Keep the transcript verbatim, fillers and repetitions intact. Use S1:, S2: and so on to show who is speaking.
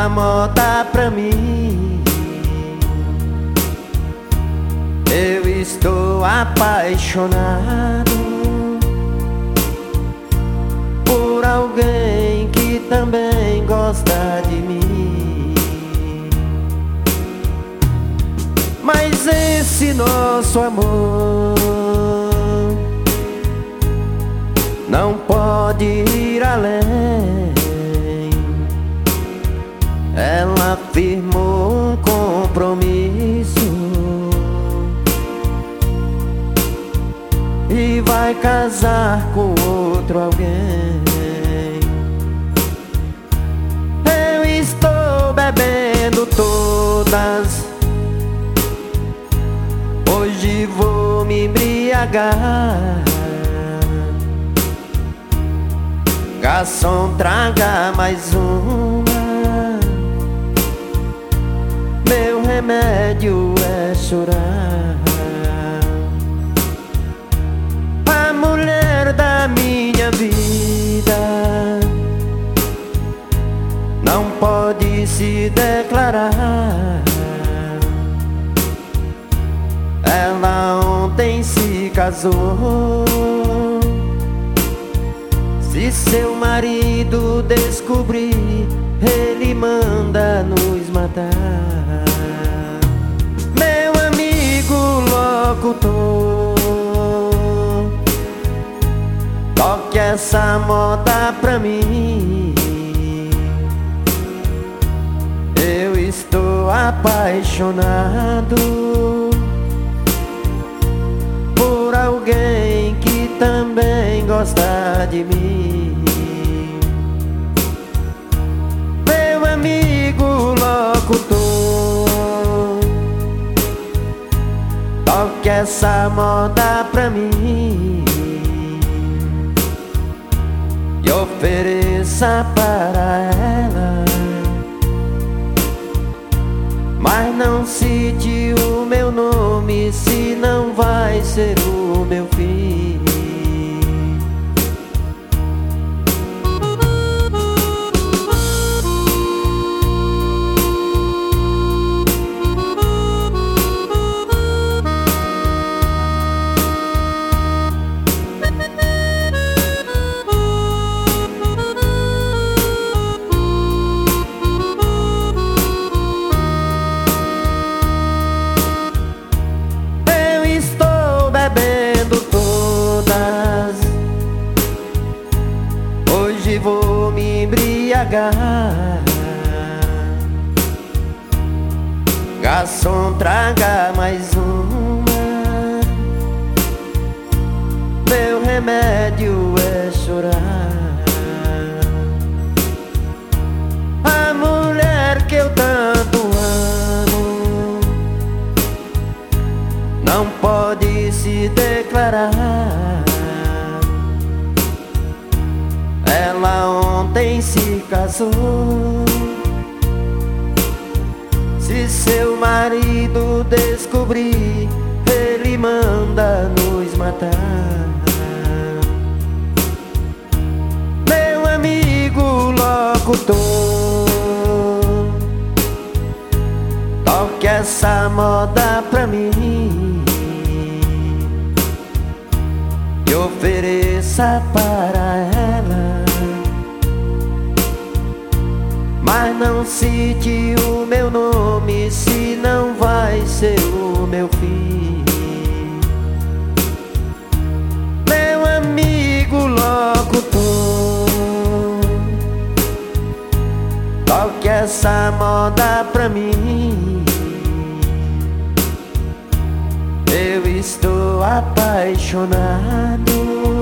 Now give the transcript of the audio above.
S1: essa moda pra mim. Eu estou apaixonado por alguém que também gosta de mim. Mas esse nosso amor não pode ir além. Ela firmou um compromisso e vai casar com outro alguém. Eu estou bebendo todas, hoje vou me embriagar. Garçom, traga mais uma. Meu remédio é chorar. A mulher da minha vida não pode se declarar. Ela ontem se casou. Se seu marido descobrir, ele manda nos matar. Meu amigo locutor, toque essa moda pra mim. Eu estou apaixonado por alguém que também gosta de mim. Meu amigo locutor, toque essa moda pra mim e ofereça para ela, mas não cite o meu nome, senão vai ser o meu fim. Hoje vou me embriagar. Garçom, traga mais uma. Meu remédio é chorar. A mulher que eu tanto amo não pode se declarar. Ela ontem se casou. Se seu marido descobrir, ele manda nos matar. Meu amigo locutor, toque essa moda pra mim e ofereça para ela, mas não cite o meu nome, senão vai ser o meu fim. Meu amigo locutor, toque essa moda pra mim. Eu estou apaixonado